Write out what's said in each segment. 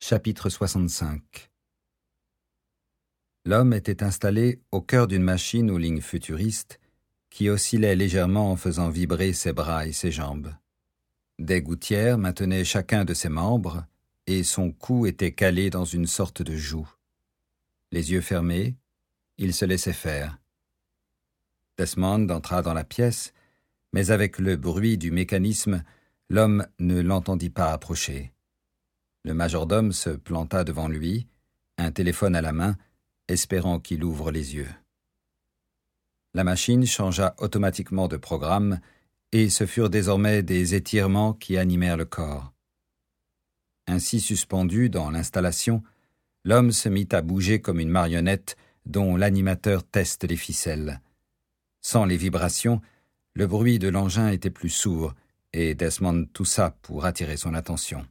Chapitre 65. L'homme était installé au cœur d'une machine aux lignes futuristes qui oscillait légèrement en faisant vibrer ses bras et ses jambes. Des gouttières maintenaient chacun de ses membres et son cou était calé dans une sorte de joug. Les yeux fermés, il se laissait faire. Desmond entra dans la pièce, mais avec le bruit du mécanisme, l'homme ne l'entendit pas approcher. Le majordome se planta devant lui, un téléphone à la main, espérant qu'il ouvre les yeux. La machine changea automatiquement de programme et ce furent désormais des étirements qui animèrent le corps. Ainsi suspendu dans l'installation, l'homme se mit à bouger comme une marionnette dont l'animateur teste les ficelles. Sans les vibrations, le bruit de l'engin était plus sourd et Desmond toussa pour attirer son attention.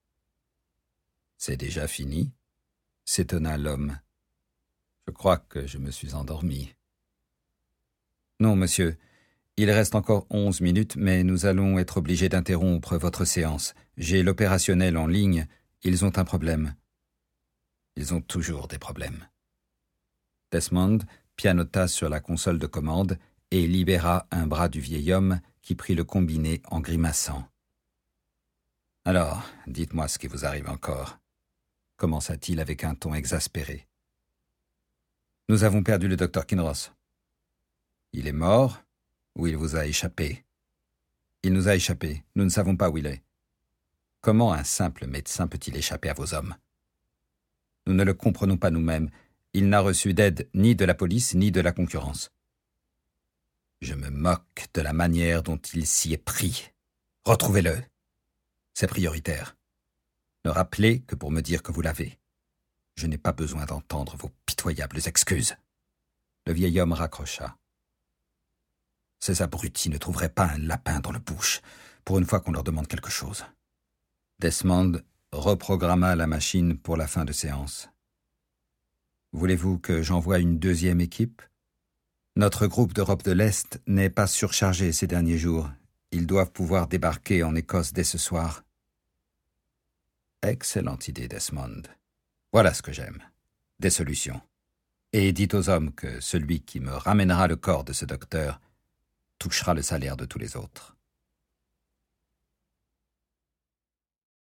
« C'est déjà fini ?» s'étonna l'homme. « Je crois que je me suis endormi. »« Non, monsieur. Il reste encore 11 minutes, mais nous allons être obligés d'interrompre votre séance. J'ai l'opérationnel en ligne. Ils ont un problème. » Ils ont toujours des problèmes. Desmond pianota sur la console de commande et libéra un bras du vieil homme qui prit le combiné en grimaçant. « Alors, dites-moi ce qui vous arrive encore. » commença-t-il avec un ton exaspéré. « Nous avons perdu le docteur Kinross. »« Il est mort ou il vous a échappé ?»« Il nous a échappé. Nous ne savons pas où il est. » « Comment un simple médecin peut-il échapper à vos hommes ? » « Nous ne le comprenons pas nous-mêmes. Il n'a reçu d'aide ni de la police ni de la concurrence. »« Je me moque de la manière dont il s'y est pris. Retrouvez-le. C'est prioritaire. Ne rappelez que pour me dire que vous l'avez. Je n'ai pas besoin d'entendre vos pitoyables excuses. » Le vieil homme raccrocha. Ces abrutis ne trouveraient pas un lapin dans le bush, pour une fois qu'on leur demande quelque chose. Desmond reprogramma la machine pour la fin de séance. « Voulez-vous que j'envoie une deuxième équipe ? Notre groupe d'Europe de l'Est n'est pas surchargé ces derniers jours. Ils doivent pouvoir débarquer en Écosse dès ce soir. » Excellente idée, Desmond. Voilà ce que j'aime. Des solutions. Et dites aux hommes que celui qui me ramènera le corps de ce docteur touchera le salaire de tous les autres.